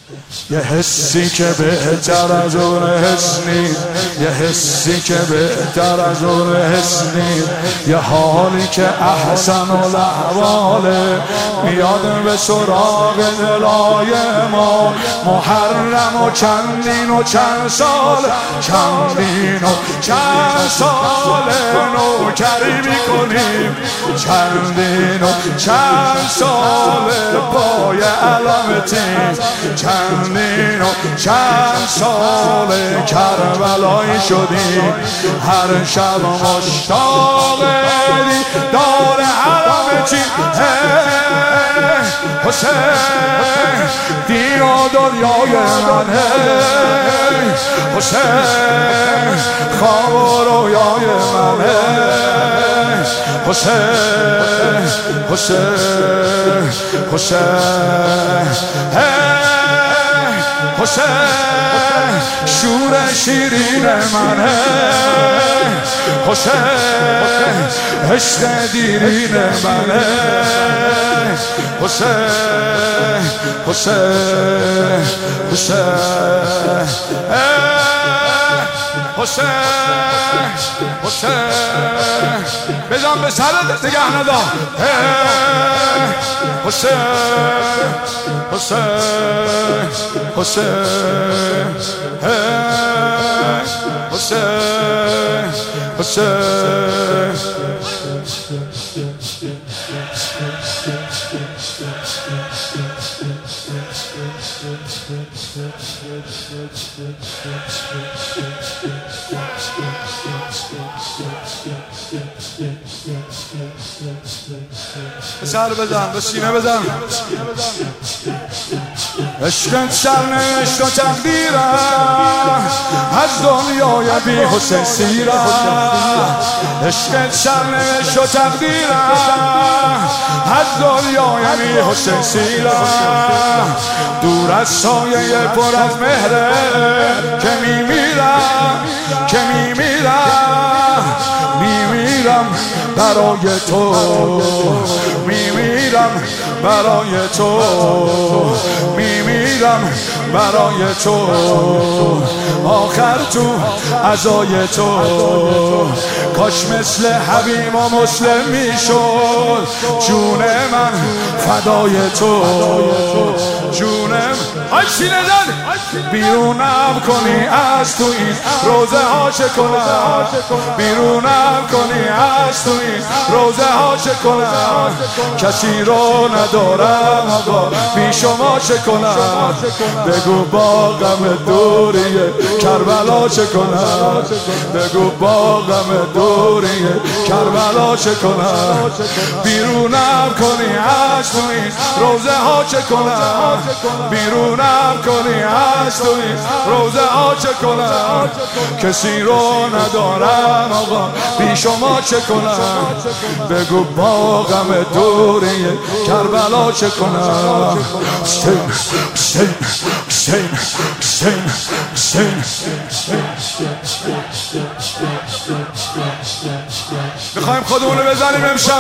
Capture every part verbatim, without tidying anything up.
یه حسی که بهتر از اون حس نیست، یه حسی که بهتر از اون حس نیست، یه حالی که احسن الاحواله میاد به سراغ دلای ما. محرم و چندین و چند سال، چندین و چند سال نوکری میکنیم، چندین و چند سال پای علامتیم، چندین و چند سال کربلایی شدیم، هر شب مشتاق دیدار علامتیم. حسین دین و دنیای من، حسین خواب و رویای من، حسین حسین حسین حسین شور شیرین من، حسین عشق دیرین من، حسین حسین حسین حسین حسین بزن به سرت نگه ندا. حسین حسین حسین حسین حسین سر بزن، به سینه بزن. عشقت سرنوشت و تقدیرم، از دنیای بی حسین سیرم. عشقت سرنوشت و تقدیرم، از دنیای بی حسین سیرم. دور از سایه پر از مهره که میمیرم، که میمیرم، میمیرم برای تو، میمیرم برای تو، میمیرم برای تو. آخر تو عزای تو، کاش مثل حبیب و مسلم میشد جون من فدای تو، جونم. آی سینه زن بیرونم کنی از تو این روزه ها چه کنم، بیرونم کنی از تو این روزه ها چه کنم. کسی رو ندارم آقا بی شما چه کنم، بگو با غم دوریه کربلا چه کنم، بگو با غم دوریه کربلا چه کنم. بیرونم کنی از تو این روزه ها چه کنم، بیرونم کنی از تو این روزه ها چه کنم. کسی رو ندارم آقا بی شما چه کنم، بگو با غم دوریه کربلا چه کنم. حسین حسین حسین حسین حسین میخوایم خودمونو بزنیم امشب.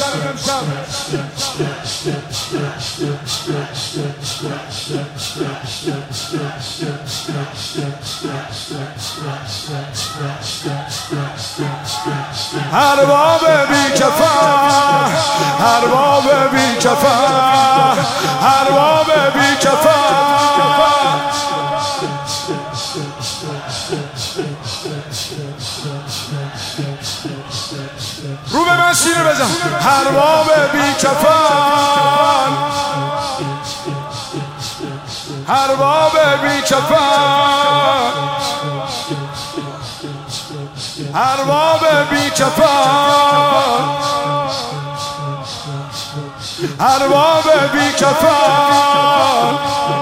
ارباب بی کفن، ارباب بی کفن، ارباب بی کفن. رو به من سینه بزن. ارباب بی کفن، ارباب بی کفن، ارباب بی کفن، ارباب بی کفن.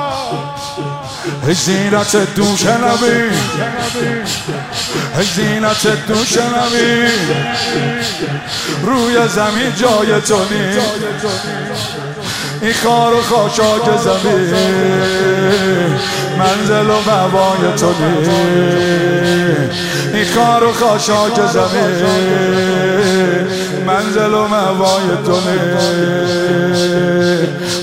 ای زینت دوش نبی، ای زینت دوش نبی، روی زمین جای تو نیست، این خار و خاشاک زمین منزل و موای تو نیست، این خار و خاشاک زمین منزل و موای تو نیست.